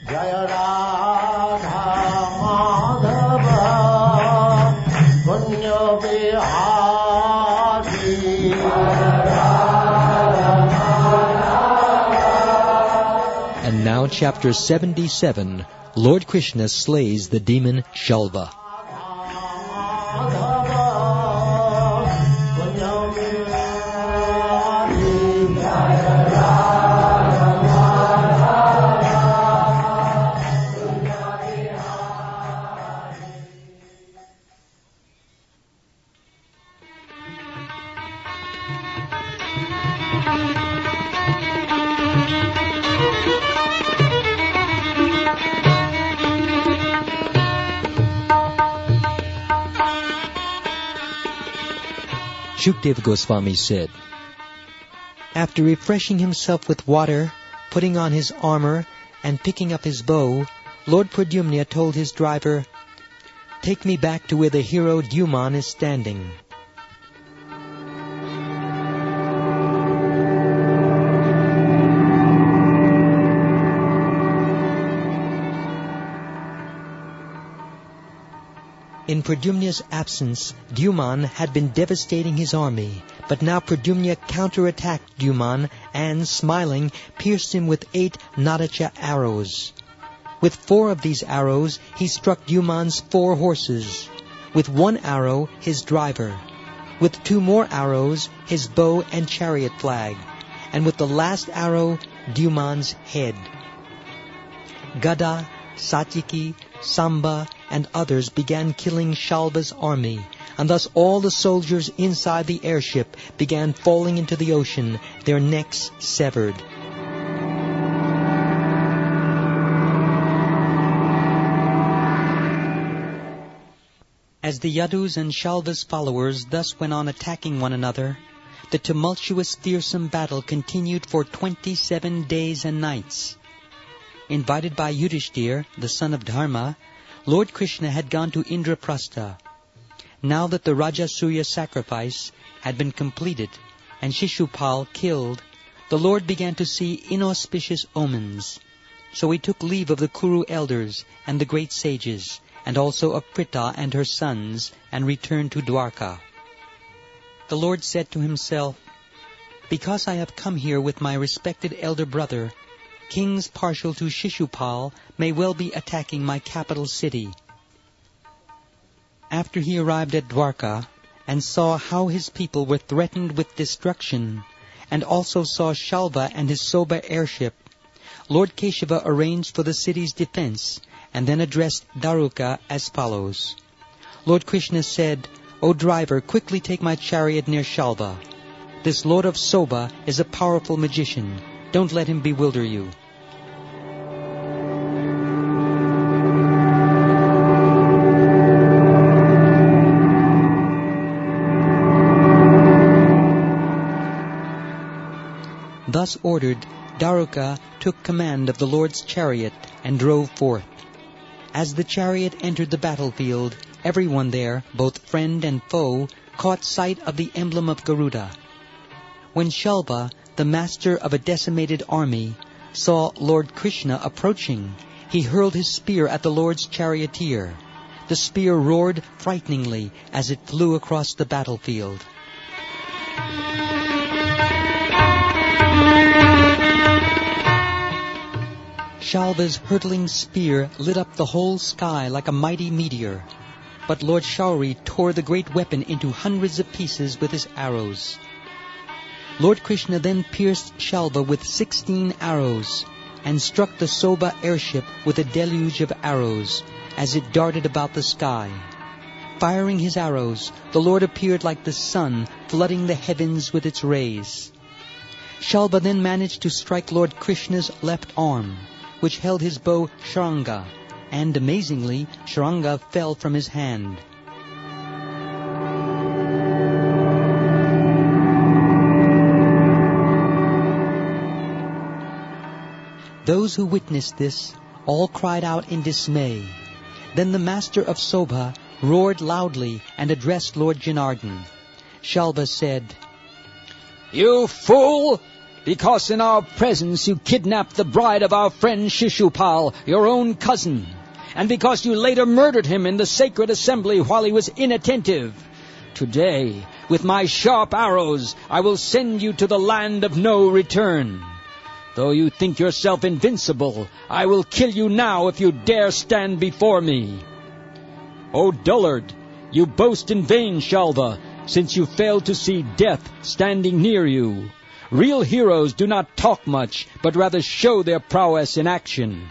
Jaya Radha Madhava Punya Vihari. And now chapter 77, Lord Krishna slays the demon Shalva. Shukdev Goswami said, after refreshing himself with water, putting on his armor, and picking up his bow, Lord Pradyumna told his driver, "Take me back to where the hero Dyuman is standing." In Pradyumna's absence, Dyuman had been devastating his army, but now Pradyumna counterattacked Dyuman and, smiling, pierced him with 8 Nadacha arrows. With 4 of these arrows, he struck Dyuman's 4 horses. With 1 arrow, his driver. With 2 more arrows, his bow and chariot flag. And with the last arrow, Dyuman's head. Gada, Satyaki, Samba, and others began killing Shalva's army, and thus all the soldiers inside the airship began falling into the ocean, their necks severed. As the Yadus and Shalva's followers thus went on attacking one another, the tumultuous, fearsome battle continued for 27 days and nights. Invited by Yudhishthir, the son of Dharma, Lord Krishna had gone to Indraprastha. Now that the Rajasuya sacrifice had been completed and Shishupal killed, the Lord began to see inauspicious omens. So he took leave of the Kuru elders and the great sages, and also of Pritha and her sons, and returned to Dwarka. The Lord said to himself, "Because I have come here with my respected elder brother, kings partial to Shishupal may well be attacking my capital city." After he arrived at Dwarka and saw how his people were threatened with destruction, and also saw Shalva and his Soba airship, Lord Keshava arranged for the city's defense, and then addressed Daruka as follows. Lord Krishna said, "O driver, quickly take my chariot near Shalva. This Lord of Soba is a powerful magician. Don't let him bewilder you." Thus ordered, Daruka took command of the Lord's chariot and drove forth. As the chariot entered the battlefield, everyone there, both friend and foe, caught sight of the emblem of Garuda. When Shalva, the master of a decimated army, saw Lord Krishna approaching, he hurled his spear at the Lord's charioteer. The spear roared frighteningly as it flew across the battlefield. Shalva's hurtling spear lit up the whole sky like a mighty meteor, but Lord Shauri tore the great weapon into hundreds of pieces with his arrows. Lord Krishna then pierced Shalva with 16 arrows, and struck the Soba airship with a deluge of arrows, as it darted about the sky. Firing his arrows, the Lord appeared like the sun, flooding the heavens with its rays. Shalva then managed to strike Lord Krishna's left arm, which held his bow Sharanga, and amazingly, Sharanga fell from his hand. Those who witnessed this all cried out in dismay. Then the master of Soba roared loudly and addressed Lord Janardhan. Shalva said, "You fool! because in our presence you kidnapped the bride of our friend Shishupal, your own cousin, and because you later murdered him in the sacred assembly while he was inattentive. Today, with my sharp arrows, I will send you to the land of no return. Though you think yourself invincible, I will kill you now if you dare stand before me. O dullard, you boast in vain, Shalva, since you fail to see death standing near you. Real heroes do not talk much, but rather show their prowess in action.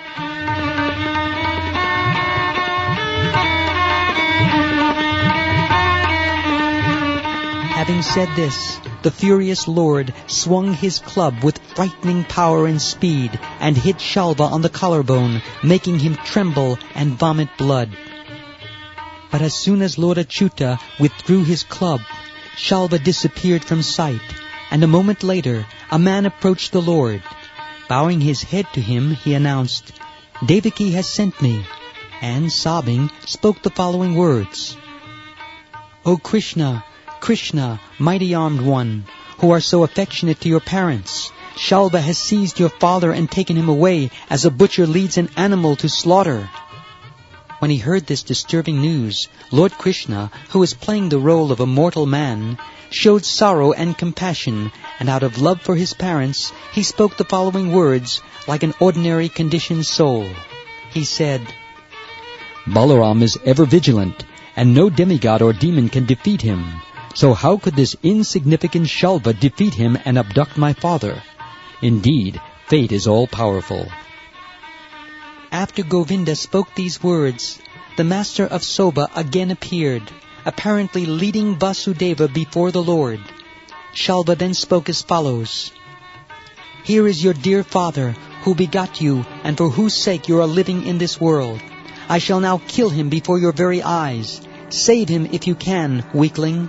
Having said this, the furious lord swung his club with frightening power and speed and hit Shalva on the collarbone, making him tremble and vomit blood. But as soon as Lord Achyuta withdrew his club, Shalva disappeared from sight, and a moment later a man approached the Lord. Bowing his head to him, he announced, "Devaki has sent me," and, sobbing, spoke the following words. "O Krishna, Krishna, mighty-armed one, who are so affectionate to your parents, Shalva has seized your father and taken him away as a butcher leads an animal to slaughter." When he heard this disturbing news, Lord Krishna, who was playing the role of a mortal man, showed sorrow and compassion, and out of love for his parents, he spoke the following words like an ordinary conditioned soul. He said, "Balaram is ever vigilant, and no demigod or demon can defeat him. So how could this insignificant Shalva defeat him and abduct my father? Indeed, fate is all-powerful." After Govinda spoke these words, the master of Soba again appeared, apparently leading Vasudeva before the Lord. Shalva then spoke as follows. "Here is your dear father, who begot you, and for whose sake you are living in this world. I shall now kill him before your very eyes. Save him if you can, weakling."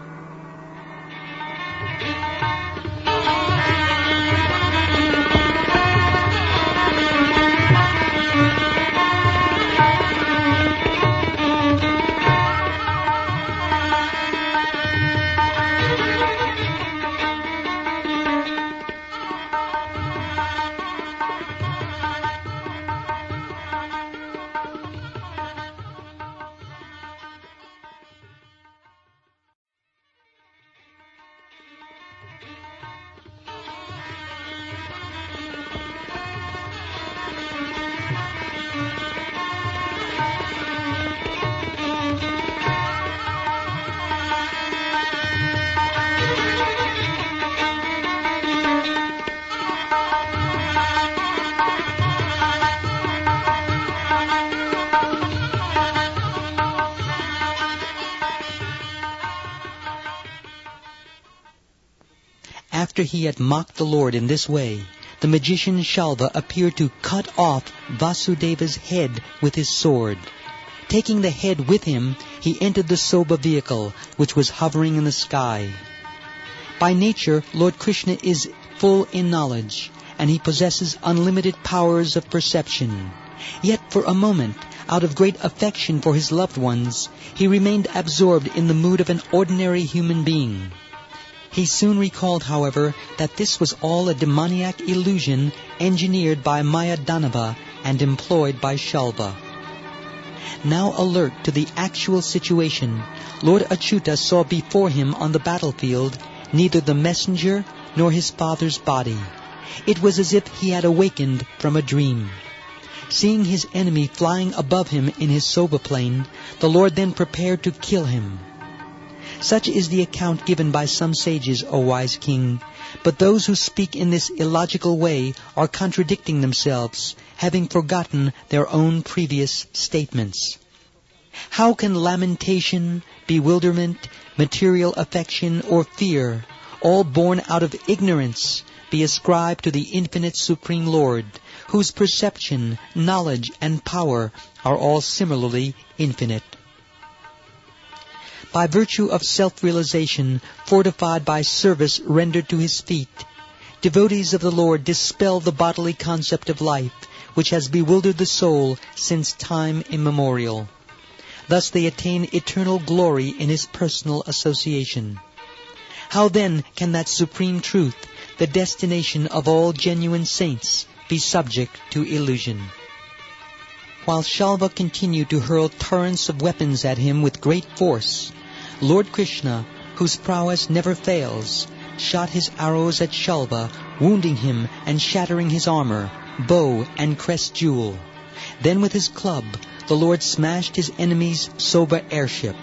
After he had mocked the Lord in this way, the magician Shalva appeared to cut off Vasudeva's head with his sword. Taking the head with him, he entered the Soba vehicle, which was hovering in the sky. By nature, Lord Krishna is full in knowledge, and he possesses unlimited powers of perception. Yet for a moment, out of great affection for his loved ones, he remained absorbed in the mood of an ordinary human being. He soon recalled, however, that this was all a demoniac illusion engineered by Mayadanava and employed by Shalva. Now alert to the actual situation, Lord Achyuta saw before him on the battlefield neither the messenger nor his father's body. It was as if he had awakened from a dream. Seeing his enemy flying above him in his Soba plane, the Lord then prepared to kill him. Such is the account given by some sages, O wise king, but those who speak in this illogical way are contradicting themselves, having forgotten their own previous statements. How can lamentation, bewilderment, material affection, or fear, all born out of ignorance, be ascribed to the infinite Supreme Lord, whose perception, knowledge, and power are all similarly infinite? By virtue of self-realization, fortified by service rendered to his feet, devotees of the Lord dispel the bodily concept of life, which has bewildered the soul since time immemorial. Thus they attain eternal glory in his personal association. How then can that supreme truth, the destination of all genuine saints, be subject to illusion. While Shalva continued to hurl torrents of weapons at him with great force, Lord Krishna, whose prowess never fails, shot his arrows at Shalva, wounding him and shattering his armor, bow and crest jewel. Then with his club, the Lord smashed his enemy's Soba airship.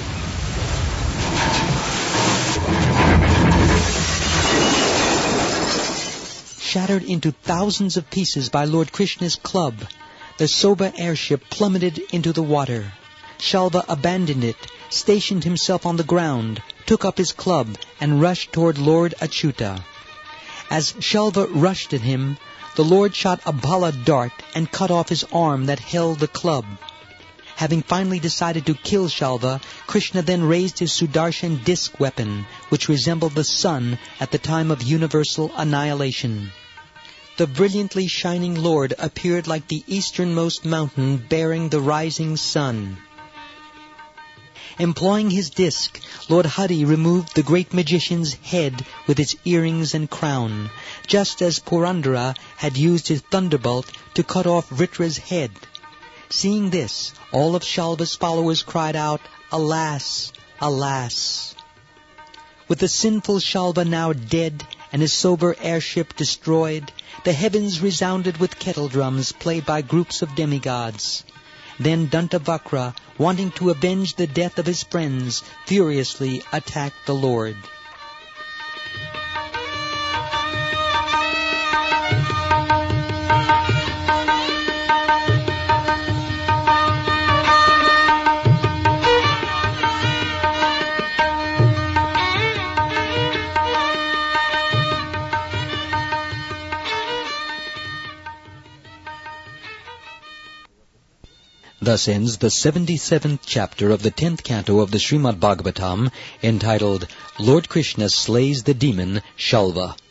Shattered into thousands of pieces by Lord Krishna's club, the Soba airship plummeted into the water. Shalva abandoned it, stationed himself on the ground, took up his club, and rushed toward Lord Achyuta. As Shalva rushed at him, the Lord shot a bala dart and cut off his arm that held the club. Having finally decided to kill Shalva, Krishna then raised his Sudarshan disc weapon, which resembled the sun at the time of universal annihilation. The brilliantly shining Lord appeared like the easternmost mountain bearing the rising sun. Employing his disc, Lord Hari removed the great magician's head with its earrings and crown, just as Purandara had used his thunderbolt to cut off Vritra's head. Seeing this, all of Shalva's followers cried out, "Alas! Alas!" With the sinful Shalva now dead and his Soba airship destroyed, the heavens resounded with kettle drums played by groups of demigods. Then Dantavakra, wanting to avenge the death of his friends, furiously attacked the Lord. Thus ends the 77th chapter of the 10th canto of the Srimad Bhagavatam, entitled, Lord Krishna Slays the Demon Shalva.